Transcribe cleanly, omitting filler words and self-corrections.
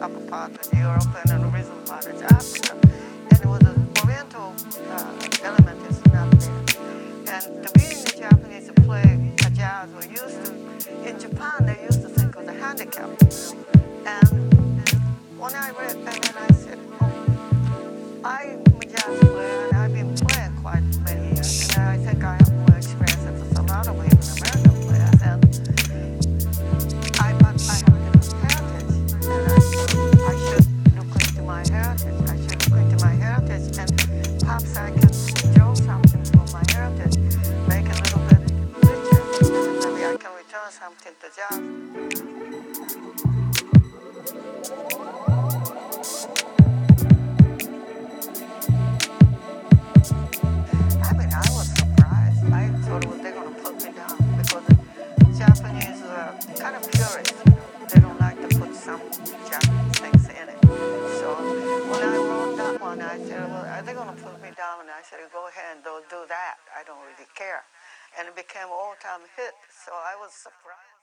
upper part of Europe and the original part of Africa. And it was an Oriental element is not there. And the reason the Japanese play jazz were used to, in Japan they used to think it was a handicap. And when I read, and then I said, oh, I'm a jazz player and I've been playing quite many years. And I think I have more experience than a lot of even American players. And I have a different heritage. And I should look into my heritage. I should look into my heritage and perhaps I can draw something from my heritage, make it a little bit richer, and maybe I can return something to jazz. I mean, I was surprised. I thought they're going to put me down because the Japanese are kind of purist. They don't like to put some Japanese things in it. So when I wrote that one, I said, well, are they going to put me down? And I said, go ahead and do that. I don't really care. And it became an all-time hit. So I was surprised.